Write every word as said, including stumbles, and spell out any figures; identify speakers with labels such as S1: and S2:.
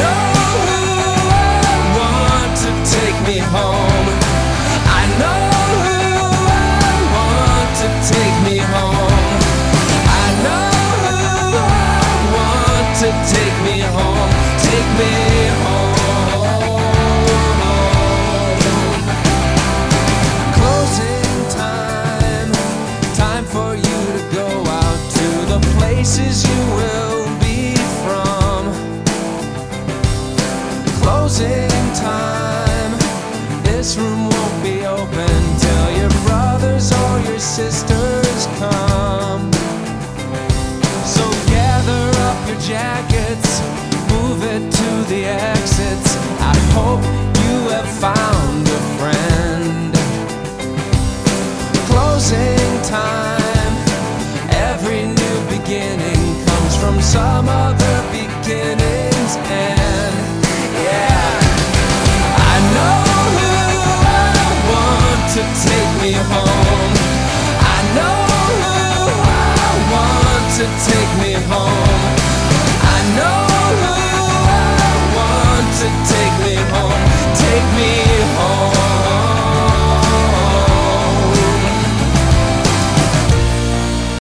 S1: know who I want to take me home. I know who I want to take me home. I know who I want to take me home. Take me home. Closing time. Time for you to go out to the places you will be from. Closing time. This room won't be open till your brothers or your sisters come. So gather up your jacket